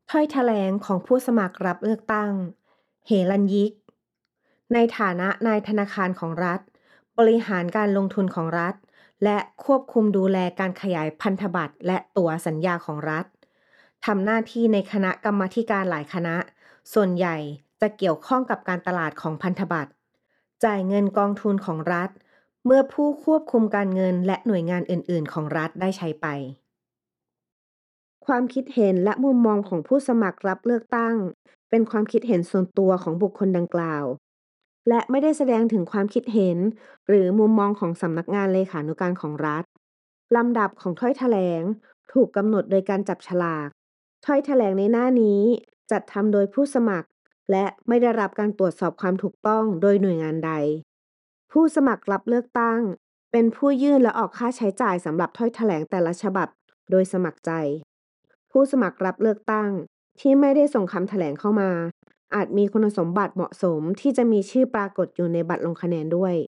ถ้อยแถลงของผู้สมัครรับเลือกตั้งเฮลัญยิกในฐานะนายธนาคารของรัฐบริหารการลงทุนของรัฐและควบคุมดูแลการขยายพันธบัตรและตั๋วสัญญาของรัฐทำหน้าที่ในคณะกรรมาธิการหลายคณะส่วนใหญ่จะเกี่ยวข้องกับการตลาดของพันธบัตรจ่ายเงินกองทุนของรัฐเมื่อผู้ควบคุมการเงินและหน่วยงานอื่นๆของรัฐได้ใช้ไป ความคิดเห็นและมุมมองของผู้สมัครรับเลือกตั้งเป็นความคิดเห็นส่วนตัวของบุคคลดังกล่าวและไม่ได้แสดงถึงความคิดเห็นหรือมุมมองของสำนักงานเลขานุการของรัฐลำดับของถ้อยแถลงถูกกำหนดโดยการจับฉลากถ้อยแถลงในหน้านี้จัดทำโดยผู้สมัครและไม่ได้รับการตรวจสอบความถูกต้องโดยหน่วยงานใดผู้สมัครรับเลือกตั้งเป็นผู้ยื่นและออกค่าใช้จ่ายสำหรับถ้อยแถลงแต่ละฉบับโดยสมัครใจ ผู้สมัครรับเลือกตั้งที่ไม่ได้ส่งคำแถลงเข้ามาอาจมีคุณสมบัติเหมาะสมที่จะมีชื่อปรากฏอยู่ในบัตรลงคะแนนด้วย